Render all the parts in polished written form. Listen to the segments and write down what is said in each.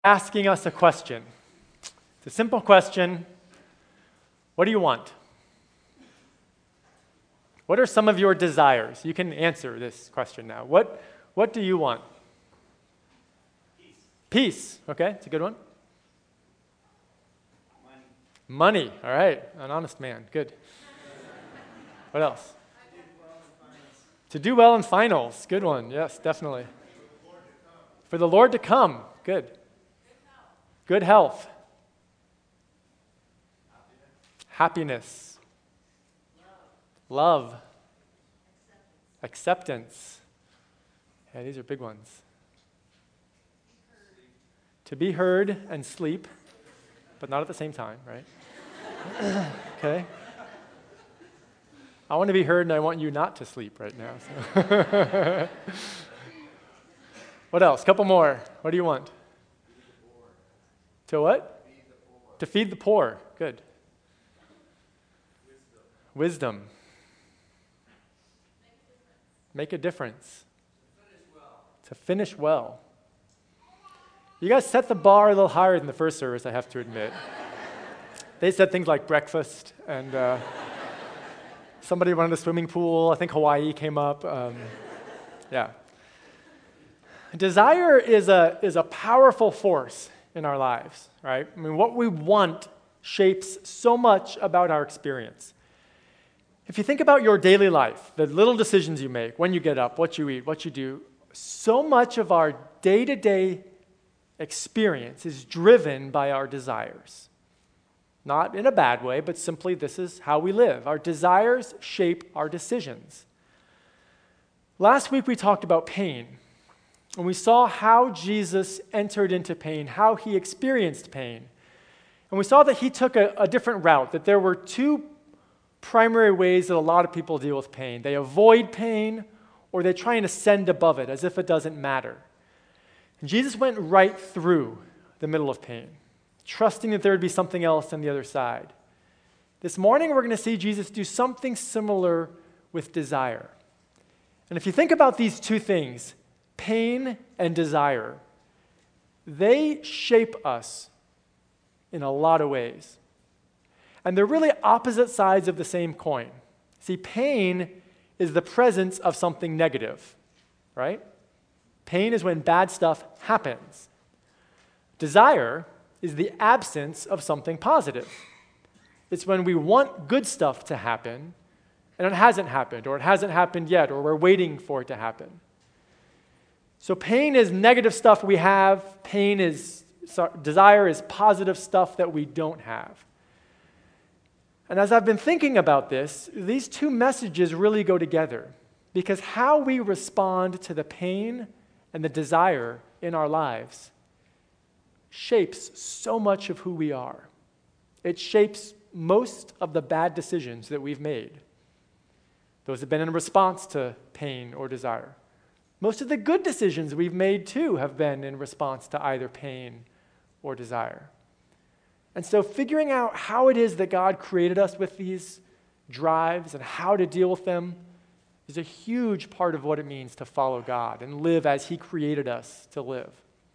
asking us a question. It's a simple question. What do you want? What are some of your desires? You can answer this question now. What do you want? Peace. Okay, it's a good one. Money. All right, an honest man. Good. What else? To do well in finals. Good one. Yes, definitely. For the Lord to come. Good. Good health. Happiness. Love. Acceptance. Yeah, these are big ones. To be heard and sleep, but not at the same time, right? Okay. I want to be heard and I want you not to sleep right now. So. What else? Couple more. What do you want? To what? To feed the poor. Good. Wisdom. Make a difference. To finish well. You guys set the bar a little higher than the first service, I have to admit. They said things like breakfast, and somebody wanted a swimming pool. I think Hawaii came up. Yeah. Desire is a powerful force in our lives, right? I mean, what we want shapes so much about our experience. If you think about your daily life, the little decisions you make, when you get up, what you eat, what you do, so much of our day-to-day experience is driven by our desires. Not in a bad way, but simply this is how we live. Our desires shape our decisions. Last week we talked about pain, and we saw how Jesus entered into pain, how he experienced pain. And we saw that he took a different route, that there were two primary ways that a lot of people deal with pain. They avoid pain, or they try and ascend above it as if it doesn't matter. And Jesus went right through the middle of pain, trusting that there would be something else on the other side. This morning, we're going to see Jesus do something similar with desire. And if you think about these two things, pain and desire, they shape us in a lot of ways. And they're really opposite sides of the same coin. See, pain is the presence of something negative, right? Pain is when bad stuff happens. Desire is the absence of something positive. It's when we want good stuff to happen, and it hasn't happened, or it hasn't happened yet, or we're waiting for it to happen. So pain is negative stuff we have. Desire is positive stuff that we don't have. And as I've been thinking about this, these two messages really go together, because how we respond to the pain and the desire in our lives shapes so much of who we are. It shapes most of the bad decisions that we've made. Those have been in response to pain or desire. Most of the good decisions we've made, too, have been in response to either pain or desire. And so figuring out how it is that God created us with these drives and how to deal with them is a huge part of what it means to follow God and live as he created us to live.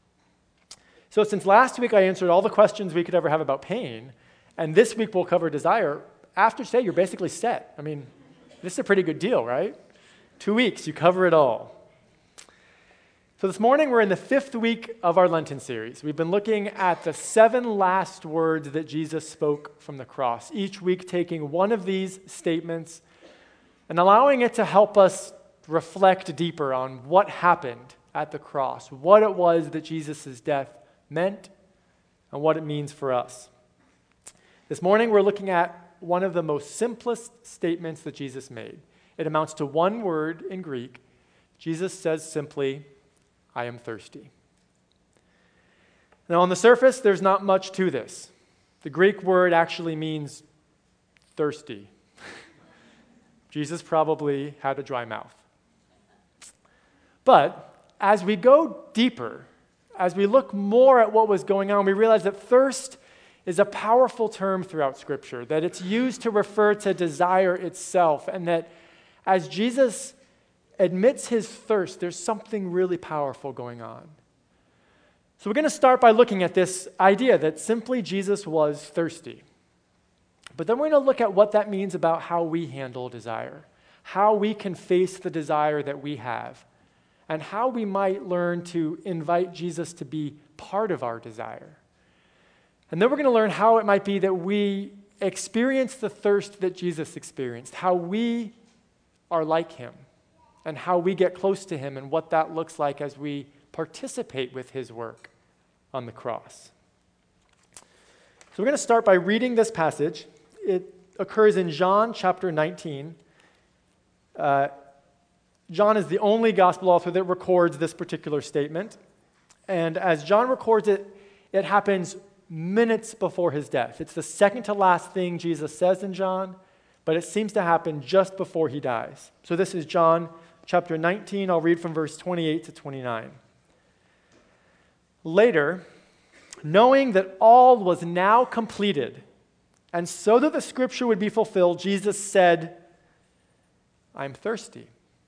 So since last week I answered all the questions we could ever have about pain, and this week we'll cover desire, after today you're basically set. I mean, this is a pretty good deal, right? 2 weeks, you cover it all. So this morning we're in the 5th week of our Lenten series. We've been looking at the 7 last words that Jesus spoke from the cross, each week taking one of these statements and allowing it to help us reflect deeper on what happened at the cross, what it was that Jesus' death meant, and what it means for us. This morning we're looking at one of the most simplest statements that Jesus made. It amounts to one word in Greek. Jesus says simply, I am thirsty. Now, on the surface, there's not much to this. The Greek word actually means thirsty. Jesus probably had a dry mouth. But as we go deeper, as we look more at what was going on, we realize that thirst is a powerful term throughout Scripture, that it's used to refer to desire itself, and that as Jesus admits his thirst, there's something really powerful going on. So we're going to start by looking at this idea that simply Jesus was thirsty. But then we're going to look at what that means about how we handle desire, how we can face the desire that we have, and how we might learn to invite Jesus to be part of our desire. And then we're going to learn how it might be that we experience the thirst that Jesus experienced, how we are like him, and how we get close to him, and what that looks like as we participate with his work on the cross. So we're going to start by reading this passage. It occurs in John chapter 19. John is the only gospel author that records this particular statement. And as John records it, it happens minutes before his death. It's the second to last thing Jesus says in John, but it seems to happen just before he dies. So this is John chapter 19. I'll read from verse 28 to 29. Later, knowing that all was now completed, and so that the scripture would be fulfilled, Jesus said, "I'm thirsty."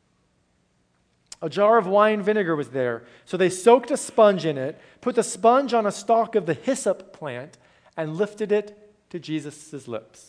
A jar of wine vinegar was there, so they soaked a sponge in it, put the sponge on a stalk of the hyssop plant, and lifted it to Jesus' lips.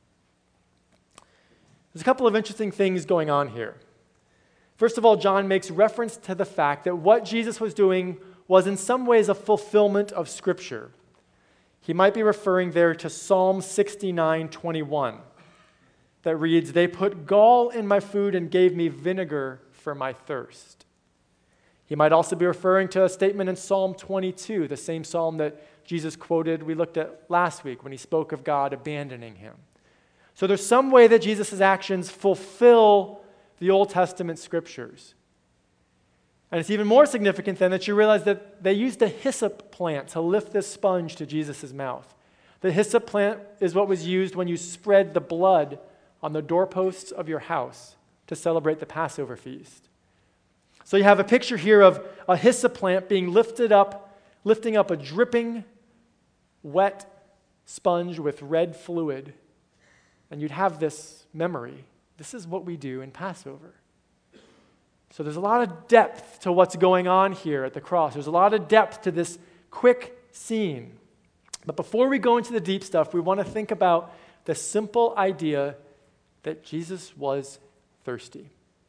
There's a couple of interesting things going on here. First of all, John makes reference to the fact that what Jesus was doing was in some ways a fulfillment of Scripture. He might be referring there to Psalm 69:21 that reads, "They put gall in my food and gave me vinegar for my thirst." He might also be referring to a statement in Psalm 22, the same psalm that Jesus quoted, we looked at last week when he spoke of God abandoning him. So there's some way that Jesus' actions fulfill the Old Testament scriptures. And it's even more significant then that you realize that they used a hyssop plant to lift this sponge to Jesus' mouth. The hyssop plant is what was used when you spread the blood on the doorposts of your house to celebrate the Passover feast. So you have a picture here of a hyssop plant being lifting up a dripping, wet sponge with red fluid. And you'd have this memory. This is what we do in Passover. So there's a lot of depth to what's going on here at the cross. There's a lot of depth to this quick scene. But before we go into the deep stuff, we want to think about the simple idea that Jesus was thirsty.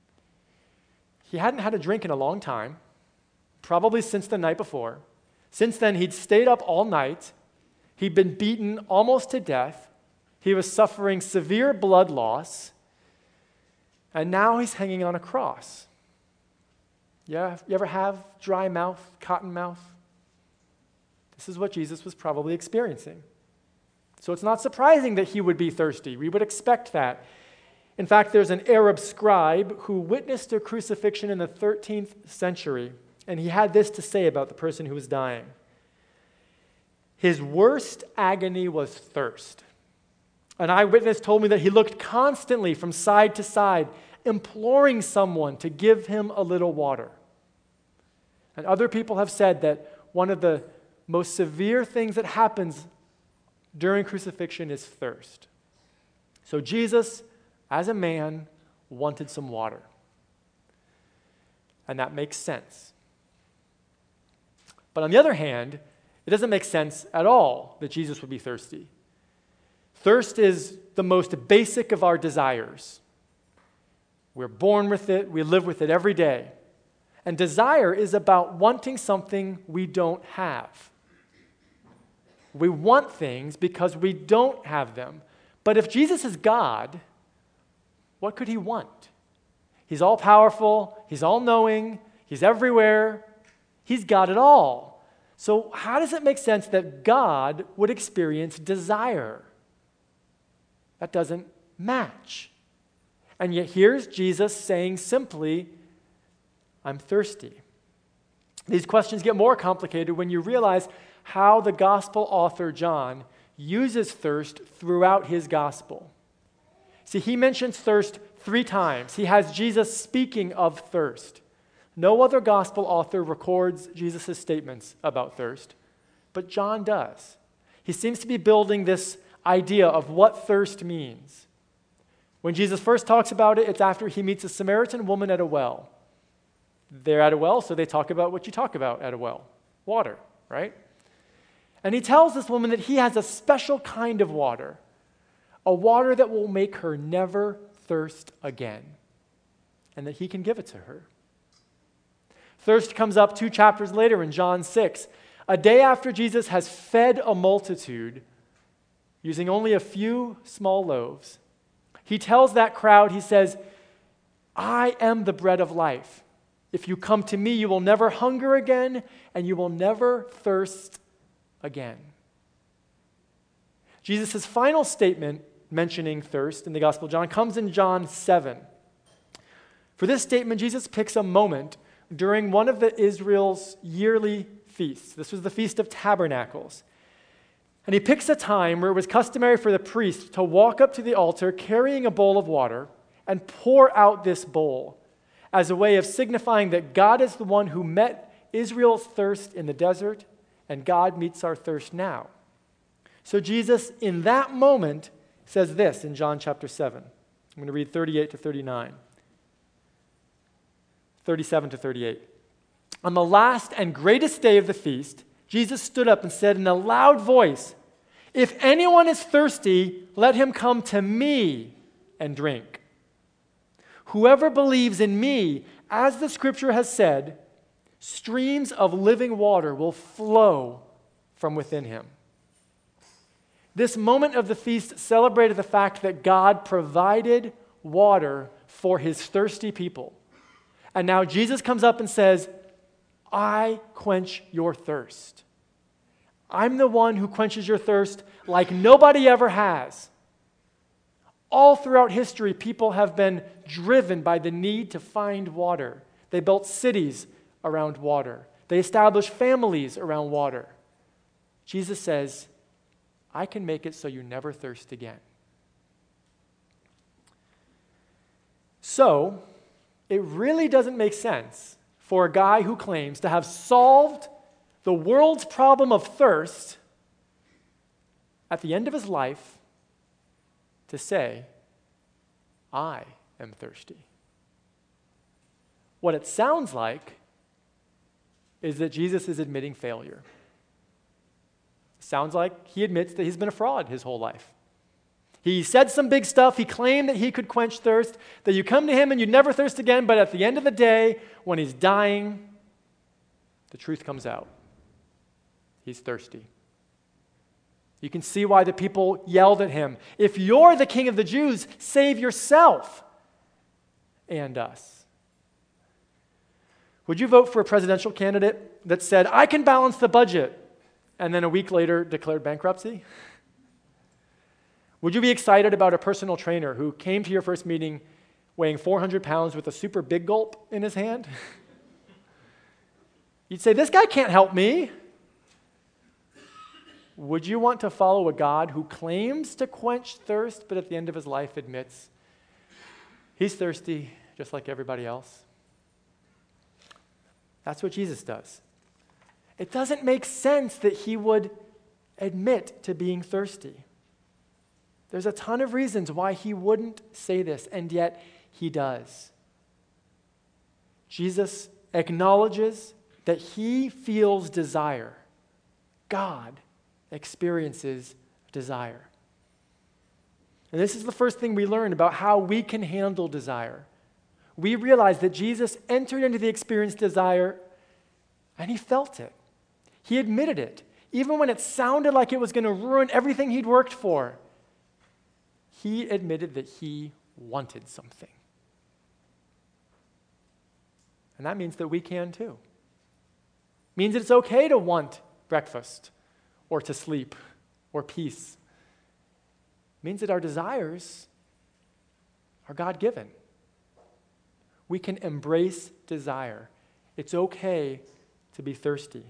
He hadn't had a drink in a long time, probably since the night before. Since then, he'd stayed up all night. He'd been beaten almost to death. He was suffering severe blood loss. And now he's hanging on a cross. Yeah, you ever have dry mouth, cotton mouth? This is what Jesus was probably experiencing. So it's not surprising that he would be thirsty. We would expect that. In fact, there's an Arab scribe who witnessed a crucifixion in the 13th century, and he had this to say about the person who was dying. His worst agony was thirst. An eyewitness told me that he looked constantly from side to side, imploring someone to give him a little water. And other people have said that one of the most severe things that happens during crucifixion is thirst. So Jesus, as a man, wanted some water. And that makes sense. But on the other hand, it doesn't make sense at all that Jesus would be thirsty. Thirst is the most basic of our desires. We're born with it. We live with it every day. And desire is about wanting something we don't have. We want things because we don't have them. But if Jesus is God, what could he want? He's all-powerful. He's all-knowing. He's everywhere. He's got it all. So how does it make sense that God would experience desire? That doesn't match. And yet here's Jesus saying simply, "I'm thirsty." These questions get more complicated when you realize how the gospel author John uses thirst throughout his gospel. See, he mentions thirst 3 times. He has Jesus speaking of thirst. No other gospel author records Jesus' statements about thirst, but John does. He seems to be building this idea of what thirst means. When Jesus first talks about it, it's after he meets a Samaritan woman at a well. They're at a well, so they talk about what you talk about at a well, water. right? And he tells this woman that he has a special kind of water, a water that will make her never thirst again, and that he can give it to her. Thirst comes up 2 chapters later in John 6, a day after Jesus has fed a multitude using only a few small loaves. He tells that crowd, he says, I am the bread of life. If you come to me, you will never hunger again, and you will never thirst again. Jesus' final statement mentioning thirst in the Gospel of John comes in John 7. For this statement, Jesus picks a moment during one of Israel's yearly feasts. This was the Feast of Tabernacles. And he picks a time where it was customary for the priest to walk up to the altar carrying a bowl of water and pour out this bowl as a way of signifying that God is the one who met Israel's thirst in the desert, and God meets our thirst now. So Jesus, in that moment, says this in John chapter 7. I'm going to read 38 to 39. 37 to 38. On the last and greatest day of the feast, Jesus stood up and said in a loud voice, if anyone is thirsty, let him come to me and drink. Whoever believes in me, as the scripture has said, streams of living water will flow from within him. This moment of the feast celebrated the fact that God provided water for his thirsty people. And now Jesus comes up and says, I quench your thirst. I'm the one who quenches your thirst like nobody ever has. All throughout history, people have been driven by the need to find water. They built cities around water. They established families around water. Jesus says, I can make it so you never thirst again. So, it really doesn't make sense for a guy who claims to have solved the world's problem of thirst at the end of his life to say, I am thirsty. What it sounds like is that Jesus is admitting failure. Sounds like he admits that he's been a fraud his whole life. He said some big stuff. He claimed that he could quench thirst, that you come to him and you never thirst again, but at the end of the day, when he's dying, the truth comes out. He's thirsty. You can see why the people yelled at him, if you're the king of the Jews, save yourself and us. Would you vote for a presidential candidate that said, I can balance the budget, and then a week later declared bankruptcy? Would you be excited about a personal trainer who came to your first meeting weighing 400 pounds with a super big gulp in his hand? You'd say, this guy can't help me. Would you want to follow a God who claims to quench thirst, but at the end of his life admits he's thirsty just like everybody else? That's what Jesus does. It doesn't make sense that he would admit to being thirsty. There's a ton of reasons why he wouldn't say this, and yet he does. Jesus acknowledges that he feels desire. God experiences desire. And this is the first thing we learn about how we can handle desire. We realize that Jesus entered into the experience desire, and he felt it. He admitted it, even when it sounded like it was going to ruin everything he'd worked for. He admitted that he wanted something. And that means that we can too. It means that it's okay to want breakfast or to sleep or peace. It means that our desires are God-given. We can embrace desire. It's okay to be thirsty.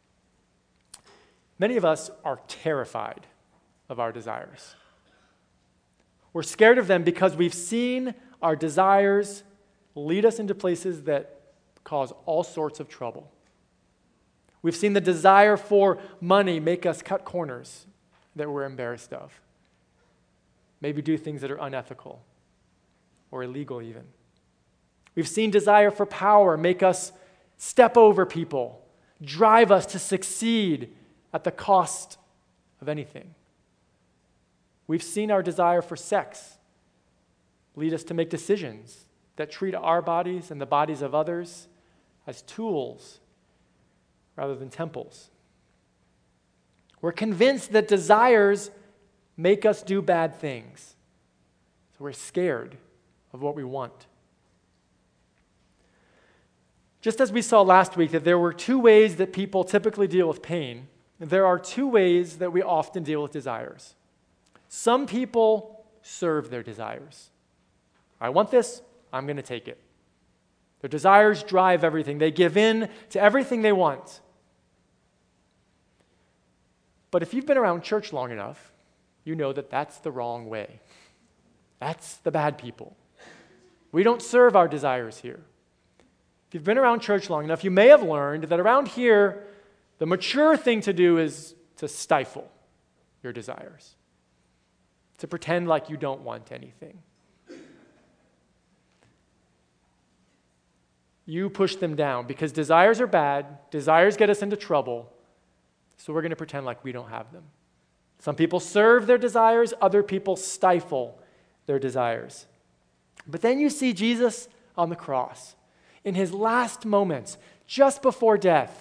Many of us are terrified of our desires. We're scared of them because we've seen our desires lead us into places that cause all sorts of trouble. We've seen the desire for money make us cut corners that we're embarrassed of. Maybe do things that are unethical or illegal even. We've seen desire for power make us step over people drive us to succeed at the cost of anything. We've seen our desire for sex lead us to make decisions that treat our bodies and the bodies of others as tools rather than temples. We're convinced that desires make us do bad things. So we're scared of what we want. Just as we saw last week that there were two ways that people typically deal with pain, there are two ways that we often deal with desires. Some people serve their desires. I want this, I'm going to take it. Their desires drive everything. They give in to everything they want. But if you've been around church long enough, you know that that's the wrong way. That's the bad people. We don't serve our desires here. If you've been around church long enough, you may have learned that around here, the mature thing to do is to stifle your desires, to pretend like you don't want anything. You push them down because desires are bad, desires get us into trouble, so we're going to pretend like we don't have them. Some people serve their desires, other people stifle their desires. But then you see Jesus on the cross, in his last moments, just before death,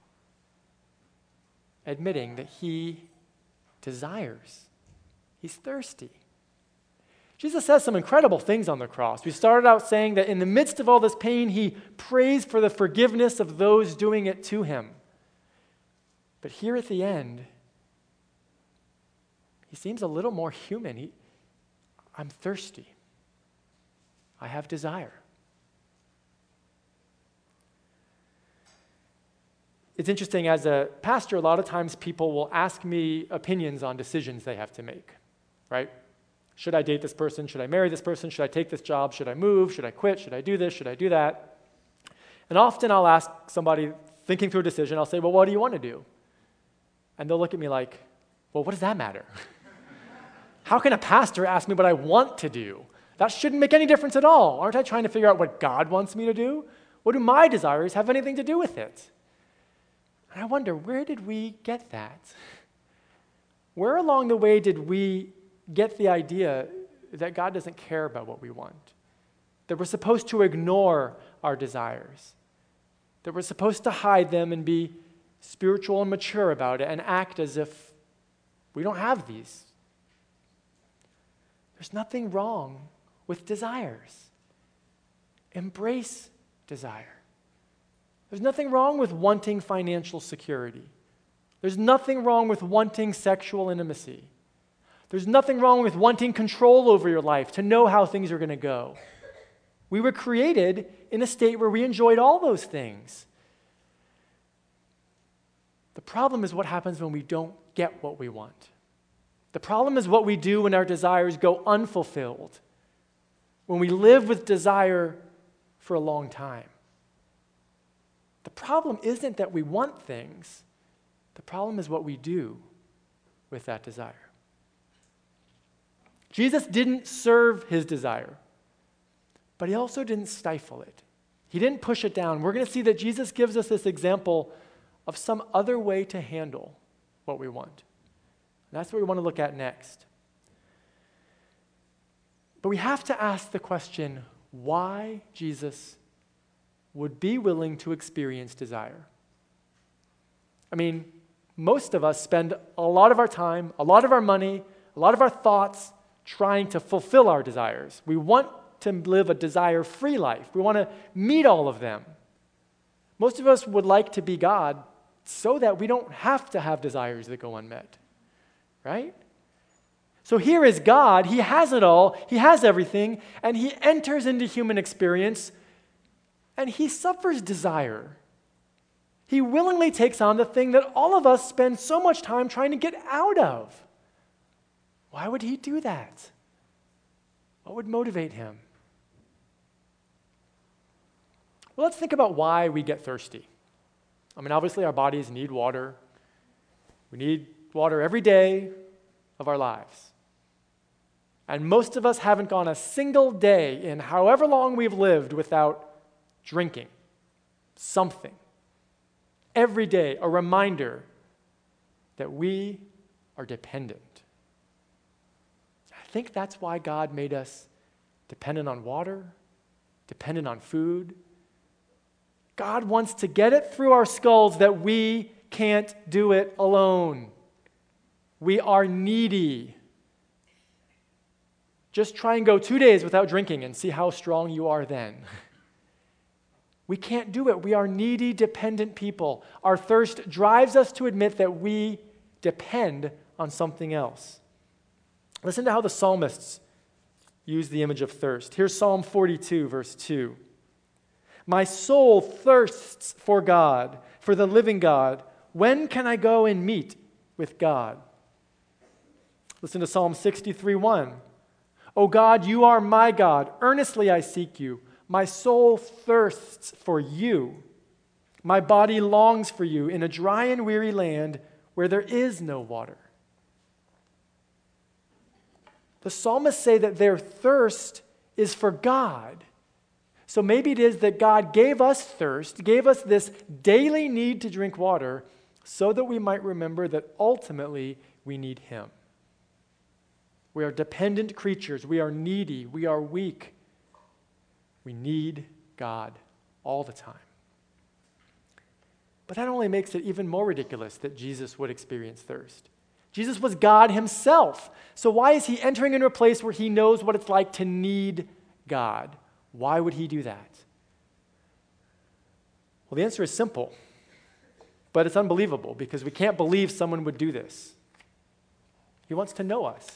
admitting that he desires. He's thirsty. Jesus says some incredible things on the cross. We started out saying that in the midst of all this pain, he prays for the forgiveness of those doing it to him. But here at the end, he seems a little more human. I'm thirsty. I have desire. It's interesting, as a pastor, a lot of times people will ask me opinions on decisions they have to make, right? Should I date this person? Should I marry this person? Should I take this job? Should I move? Should I quit? Should I do this? Should I do that? And often I'll ask somebody thinking through a decision, I'll say, well, what do you want to do? And they'll look at me like, well, what does that matter? How can a pastor ask me what I want to do? That shouldn't make any difference at all. Aren't I trying to figure out what God wants me to do? What do my desires have anything to do with it? And I wonder, where did we get that? Where along the way did we get the idea that God doesn't care about what we want? That we're supposed to ignore our desires? That we're supposed to hide them and be spiritual and mature about it and act as if we don't have these? There's nothing wrong with desires. Embrace desire. There's nothing wrong with wanting financial security. There's nothing wrong with wanting sexual intimacy. There's nothing wrong with wanting control over your life, to know how things are going to go. We were created in a state where we enjoyed all those things. The problem is what happens when we don't get what we want. The problem is what we do when our desires go unfulfilled, when we live with desire for a long time. The problem isn't that we want things. The problem is what we do with that desire. Jesus didn't serve his desire, but he also didn't stifle it. He didn't push it down. We're going to see that Jesus gives us this example of some other way to handle what we want. And that's what we want to look at next. But we have to ask the question, why Jesus would be willing to experience desire. I mean, most of us spend a lot of our time, a lot of our money, a lot of our thoughts trying to fulfill our desires. We want to live a desire-free life. We want to meet all of them. Most of us would like to be God so that we don't have to have desires that go unmet, right? So here is God. He has it all. He has everything, and he enters into human experience, and he suffers desire. He willingly takes on the thing that all of us spend so much time trying to get out of. Why would he do that? What would motivate him? Well, let's think about why we get thirsty. I mean, obviously our bodies need water. We need water every day of our lives. And most of us haven't gone a single day in however long we've lived without drinking something. every day a reminder that we are dependent. I think that's why God made us dependent on water, dependent on food. God wants to get it through our skulls that we can't do it alone. We are needy. Just try and go 2 days without drinking and see how strong you are then. We can't do it. We are needy, dependent people. Our thirst drives us to admit that we depend on something else. Listen to how the psalmists use the image of thirst. Here's Psalm 42, verse 2. My soul thirsts for God, for the living God. When can I go and meet with God? Listen to Psalm 63:1. O God, you are my God. Earnestly I seek you. My soul thirsts for you. My body longs for you in a dry and weary land where there is no water. The psalmists say that their thirst is for God. So maybe it is that God gave us thirst, gave us this daily need to drink water so that we might remember that ultimately we need Him. We are dependent creatures. We are needy. We are weak. We need God all the time. But that only makes it even more ridiculous that Jesus would experience thirst. Jesus was God Himself. So why is He entering into a place where He knows what it's like to need God? Why would He do that? Well, the answer is simple, but it's unbelievable because we can't believe someone would do this. He wants to know us.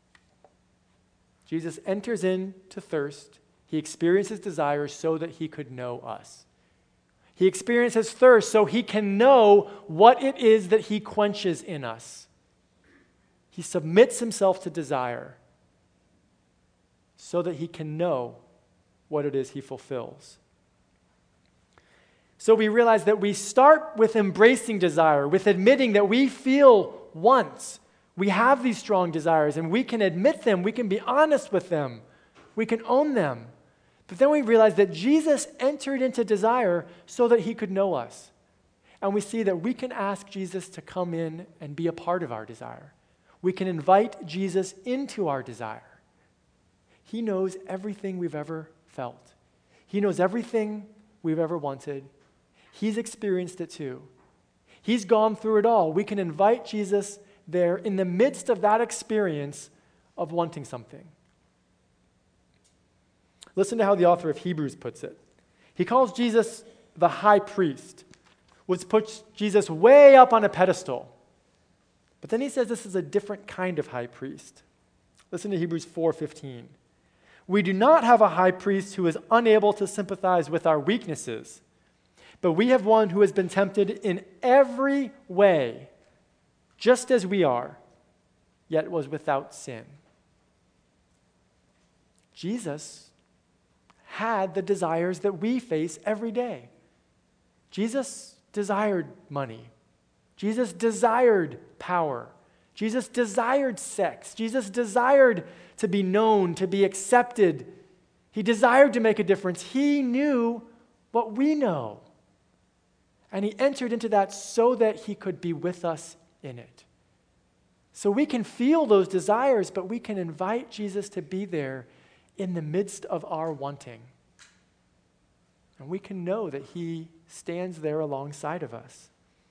Jesus enters into thirst. He experiences desires so that He could know us. He experiences thirst so He can know what it is that He quenches in us. He submits Himself to desire so that He can know what it is He fulfills. So we realize that we start with embracing desire, with admitting that we feel wants. We have these strong desires, and we can admit them. We can be honest with them. We can own them. But then we realize that Jesus entered into desire so that He could know us. And we see that we can ask Jesus to come in and be a part of our desire. We can invite Jesus into our desire. He knows everything we've ever felt. He knows everything we've ever wanted. He's experienced it too. He's gone through it all. We can invite Jesus there in the midst of that experience of wanting something. Listen to how the author of Hebrews puts it. He calls Jesus the high priest, which puts Jesus way up on a pedestal. But then he says this is a different kind of high priest. Listen to Hebrews 4:15. We do not have a high priest who is unable to sympathize with our weaknesses, but we have one who has been tempted in every way, just as we are, yet was without sin. Jesus had the desires that we face every day. Jesus desired money. Jesus desired power. Jesus desired sex. Jesus desired to be known, to be accepted. He desired to make a difference. He knew what we know. And He entered into that so that He could be with us in it. So we can feel those desires, but we can invite Jesus to be there in the midst of our wanting. And we can know that He stands there alongside of us.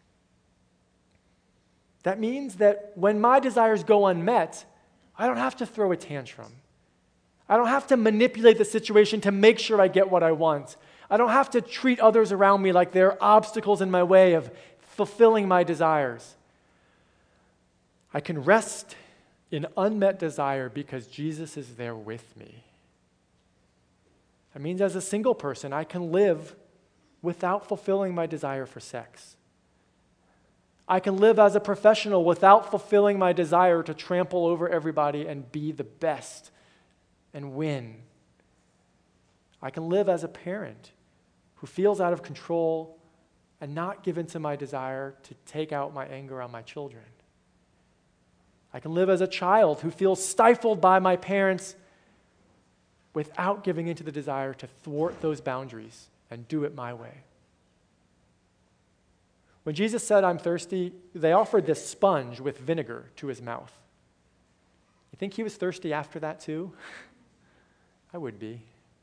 That means that when my desires go unmet, I don't have to throw a tantrum. I don't have to manipulate the situation to make sure I get what I want. I don't have to treat others around me like they're obstacles in my way of fulfilling my desires. I can rest in unmet desire because Jesus is there with me. That means as a single person, I can live without fulfilling my desire for sex. I can live as a professional without fulfilling my desire to trample over everybody and be the best and win. I can live as a parent who feels out of control and not give in to my desire to take out my anger on my children. I can live as a child who feels stifled by my parents without giving in to the desire to thwart those boundaries and do it my way. When Jesus said, "I'm thirsty," they offered this sponge with vinegar to his mouth. You think he was thirsty after that too? I would be.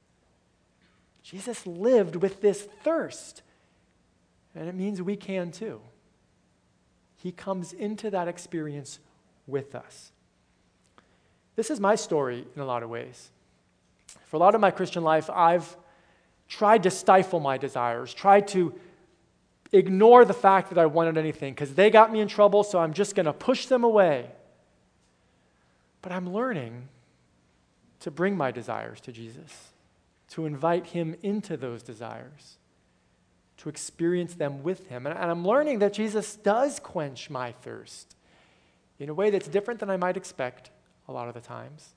Jesus lived with this thirst, and it means we can too. He comes into that experience with us. This is my story in a lot of ways. For a lot of my Christian life, I've tried to stifle my desires, tried to ignore the fact that I wanted anything because they got me in trouble, so I'm just going to push them away. But I'm learning to bring my desires to Jesus, to invite him into those desires, to experience them with him. And I'm learning that Jesus does quench my thirst in a way that's different than I might expect a lot of the times.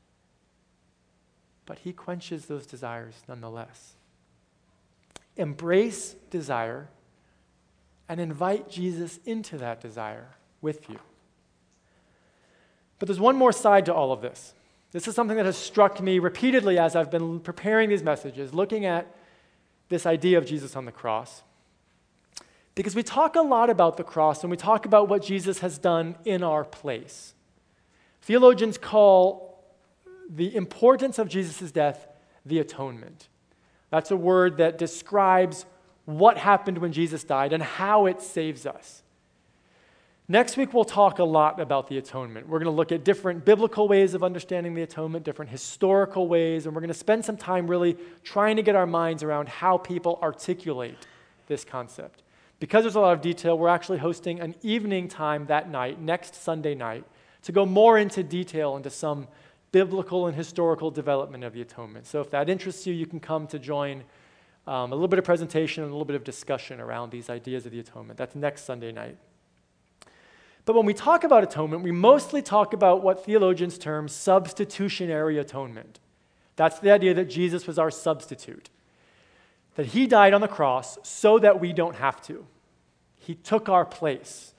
But he quenches those desires nonetheless. Embrace desire and invite Jesus into that desire with you. But there's one more side to all of this. This is something that has struck me repeatedly as I've been preparing these messages, looking at this idea of Jesus on the cross. Because we talk a lot about the cross and we talk about what Jesus has done in our place. Theologians call the importance of Jesus' death the atonement. That's a word that describes what happened when Jesus died and how it saves us. Next week, we'll talk a lot about the atonement. We're going to look at different biblical ways of understanding the atonement, different historical ways, and we're going to spend some time really trying to get our minds around how people articulate this concept. Because there's a lot of detail, we're actually hosting an evening time that night, next Sunday night, to go more into detail into some biblical and historical development of the atonement. So if that interests you, you can come to join a little bit of presentation and a little bit of discussion around these ideas of the atonement. That's next Sunday night. But when we talk about atonement, we mostly talk about what theologians term substitutionary atonement. That's the idea that Jesus was our substitute, that he died on the cross so that we don't have to. He took our place.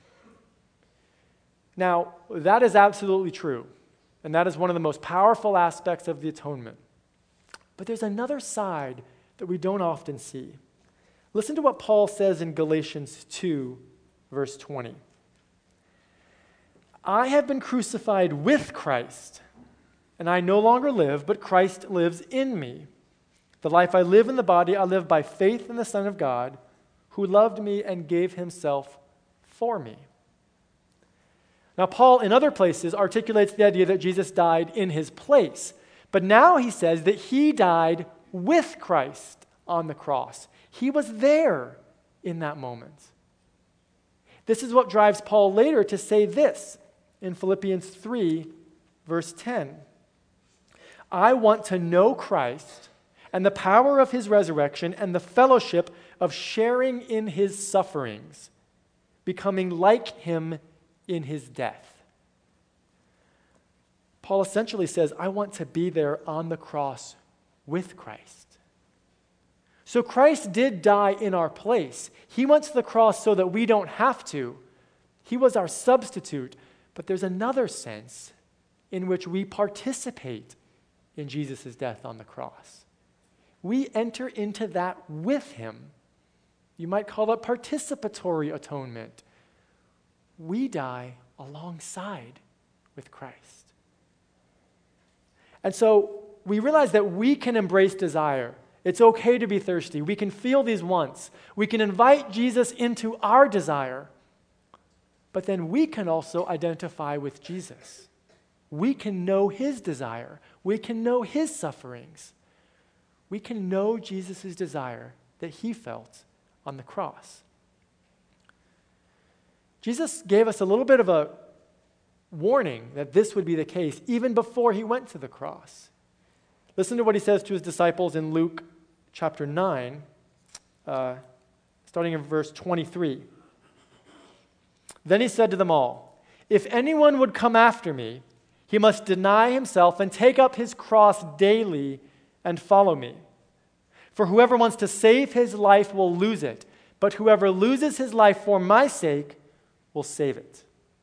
Now, that is absolutely true, and that is one of the most powerful aspects of the atonement. But there's another side that we don't often see. Listen to what Paul says in Galatians 2, verse 20. I have been crucified with Christ, and I no longer live, but Christ lives in me. The life I live in the body, I live by faith in the Son of God, who loved me and gave himself for me. Now, Paul, in other places, articulates the idea that Jesus died in his place. But now he says that he died with Christ on the cross. He was there in that moment. This is what drives Paul later to say this in Philippians 3, verse 10. I want to know Christ and the power of his resurrection and the fellowship of sharing in his sufferings, becoming like him in his death. Paul essentially says, I want to be there on the cross with Christ. So Christ did die in our place. He went to the cross so that we don't have to. He was our substitute. But there's another sense in which we participate in Jesus' death on the cross. We enter into that with him. You might call it participatory atonement. We die alongside with Christ. And so we realize that we can embrace desire. It's okay to be thirsty. We can feel these wants. We can invite Jesus into our desire. But then we can also identify with Jesus. We can know his desire. We can know his sufferings. We can know Jesus' desire that he felt on the cross. Jesus gave us a little bit of a warning that this would be the case even before he went to the cross. Listen to what he says to his disciples in Luke chapter 9, starting in verse 23. Then he said to them all, if anyone would come after me, he must deny himself and take up his cross daily and follow me. For whoever wants to save his life will lose it, but whoever loses his life for my sake will save it.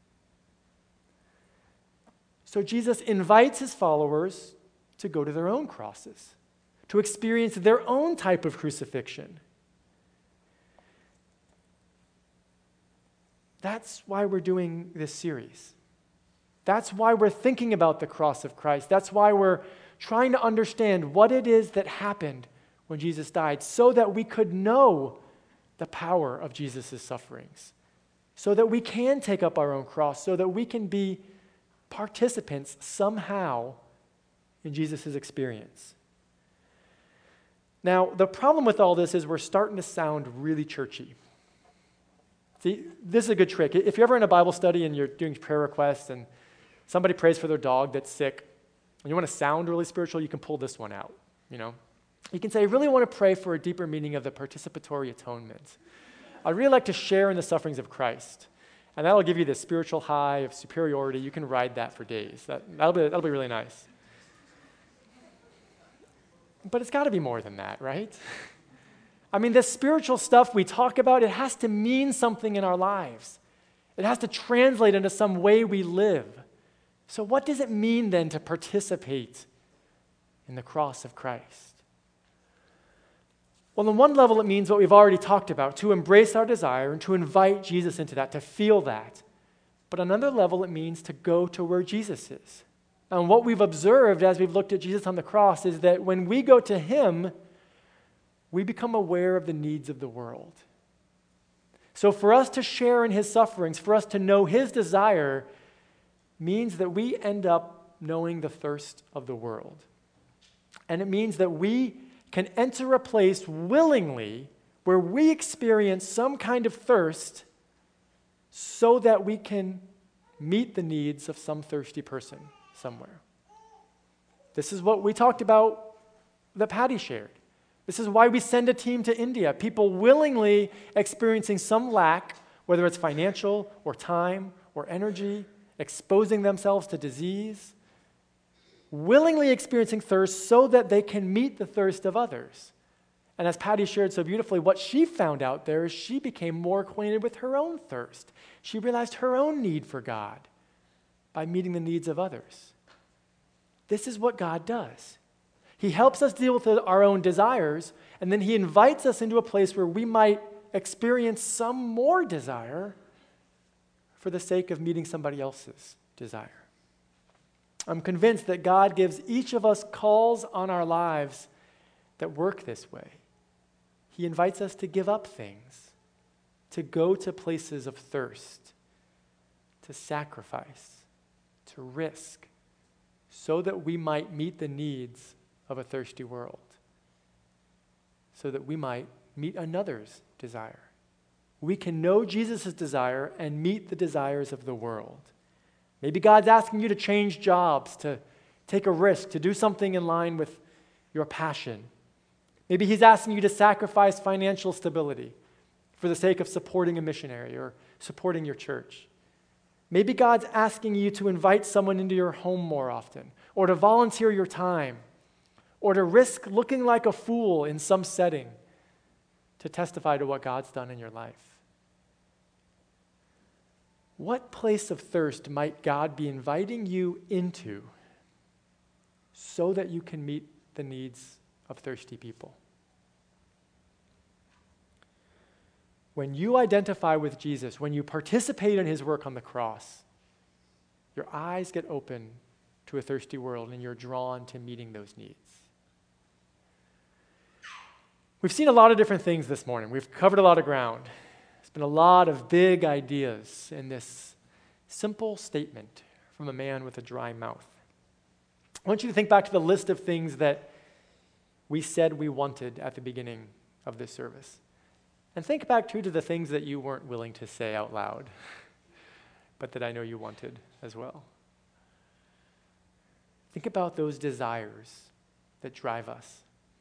So Jesus invites his followers to go to their own crosses, to experience their own type of crucifixion. That's why we're doing this series. That's why we're thinking about the cross of Christ. That's why we're trying to understand what it is that happened when Jesus died, so that we could know the power of Jesus' sufferings, so that we can take up our own cross, so that we can be participants somehow in Jesus' experience. Now, the problem with all this is we're starting to sound really churchy. See, this is a good trick. If you're ever in a Bible study and you're doing prayer requests and somebody prays for their dog that's sick, and you want to sound really spiritual, you can pull this one out, You can say, I really want to pray for a deeper meaning of the participatory atonement. I'd really like to share in the sufferings of Christ. And that'll give you this spiritual high of superiority. You can ride that for days. That'll be really nice. But it's got to be more than that, right? I mean, this spiritual stuff we talk about, it has to mean something in our lives. It has to translate into some way we live. So what does it mean then to participate in the cross of Christ? Well, on one level, it means what we've already talked about, to embrace our desire and to invite Jesus into that, to feel that. But on another level, it means to go to where Jesus is. And what we've observed as we've looked at Jesus on the cross is that when we go to him, we become aware of the needs of the world. So for us to share in his sufferings, for us to know his desire, means that we end up knowing the thirst of the world. And it means that we can enter a place willingly where we experience some kind of thirst so that we can meet the needs of some thirsty person somewhere. This is what we talked about that Patty shared. This is why we send a team to India, people willingly experiencing some lack, whether it's financial or time or energy, exposing themselves to disease, willingly experiencing thirst so that they can meet the thirst of others. And as Patty shared so beautifully, what she found out there is she became more acquainted with her own thirst. She realized her own need for God by meeting the needs of others. This is what God does. He helps us deal with our own desires, and then he invites us into a place where we might experience some more desire for the sake of meeting somebody else's desire. I'm convinced that God gives each of us calls on our lives that work this way. He invites us to give up things, to go to places of thirst, to sacrifice, to risk, so that we might meet the needs of a thirsty world, so that we might meet another's desire. We can know Jesus' desire and meet the desires of the world. Maybe God's asking you to change jobs, to take a risk, to do something in line with your passion. Maybe he's asking you to sacrifice financial stability for the sake of supporting a missionary or supporting your church. Maybe God's asking you to invite someone into your home more often, or to volunteer your time, or to risk looking like a fool in some setting to testify to what God's done in your life. What place of thirst might God be inviting you into so that you can meet the needs of thirsty people? When you identify with Jesus, when you participate in his work on the cross, your eyes get open to a thirsty world and you're drawn to meeting those needs. We've seen a lot of different things this morning. We've covered a lot of ground. There's been a lot of big ideas in this simple statement from a man with a dry mouth. I want you to think back to the list of things that we said we wanted at the beginning of this service. And think back, too, to the things that you weren't willing to say out loud, but that I know you wanted as well. Think about those desires that drive us.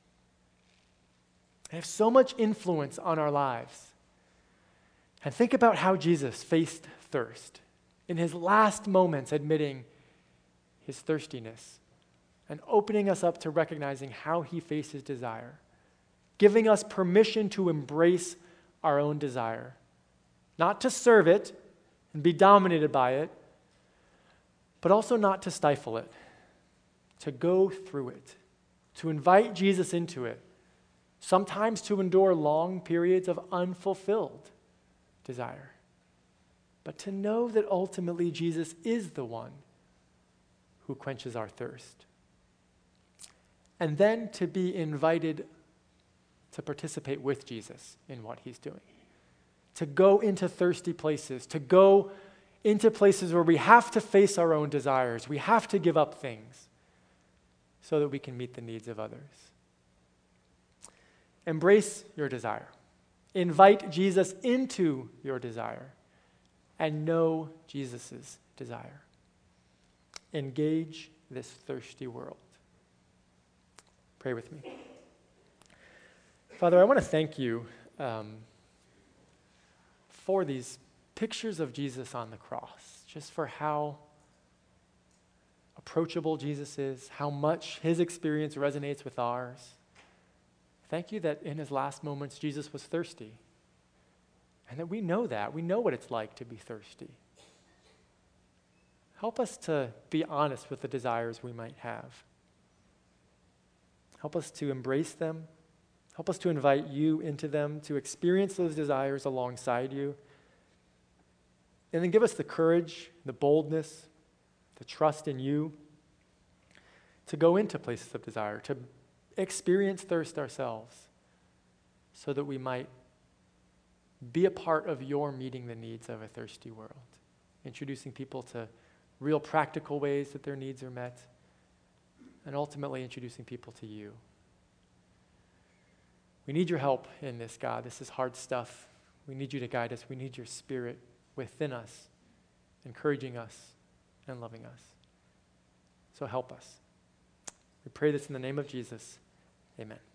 They have so much influence on our lives. And think about how Jesus faced thirst in his last moments, admitting his thirstiness and opening us up to recognizing how he faces desire, giving us permission to embrace our own desire, not to serve it and be dominated by it, but also not to stifle it, to go through it, to invite Jesus into it, sometimes to endure long periods of unfulfilled desire. but to know that ultimately Jesus is the one who quenches our thirst. And then to be invited to participate with Jesus in what he's doing. To go into thirsty places, to go into places where we have to face our own desires, we have to give up things so that we can meet the needs of others. Embrace your desire. Invite Jesus into your desire and know Jesus' desire. Engage this thirsty world. Pray with me. Father, I want to thank you for these pictures of Jesus on the cross, just for how approachable Jesus is, how much his experience resonates with ours. Thank you that in his last moments, Jesus was thirsty, and that we know that. We know what it's like to be thirsty. Help us to be honest with the desires we might have. Help us to embrace them. Help us to invite you into them, to experience those desires alongside you. And then give us the courage, the boldness, the trust in you to go into places of desire, to experience thirst ourselves so that we might be a part of your meeting the needs of a thirsty world, introducing people to real practical ways that their needs are met, and ultimately introducing people to you. We need your help in this, God. This is hard stuff. We need you to guide us. We need your Spirit within us, encouraging us and loving us. So help us. We pray this in the name of Jesus. Amen.